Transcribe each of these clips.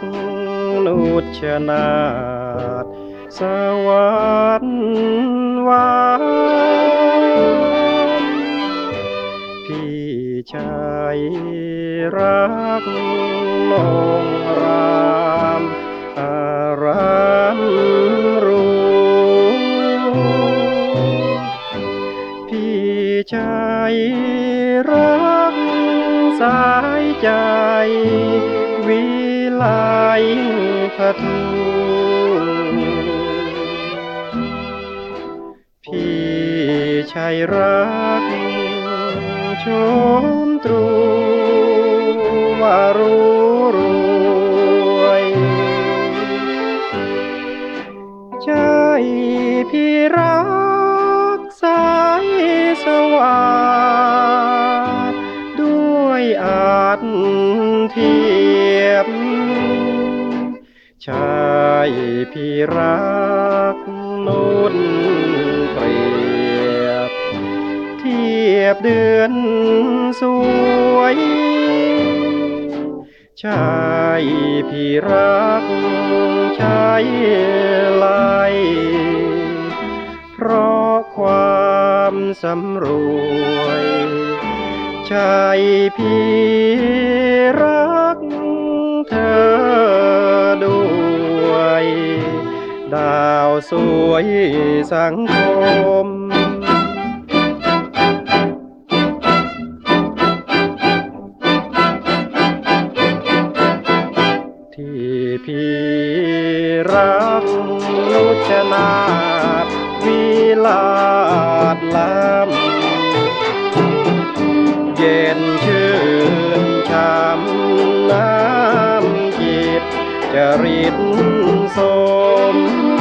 นุชนาถสวรรค์หวานพี่ชายรักนงรามอารามรู้พี่ชายรักสายใจวิไลพทูพี่ชายรักชมตรูว่ารู้รวยใจพี่รักสายสว่างด้วยอาจเทียบชายพี่รักนุ่นเปรียบเทียบเดือนสวยชายพี่รักชายไลเพราะความสำรวยชายพี่รักเธอด้วยดาวสวยสังคมที่พี่รักนุชนาถวิลาศล้ำเย็นชื่นช่ำน้ำจิตจริตสม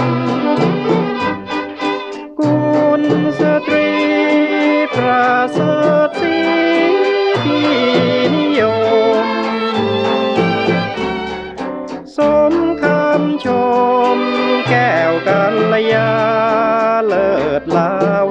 กุลสตรีประเสริฐศรีที่นิยมสมคำชมแก้วกัลยาเลิศลา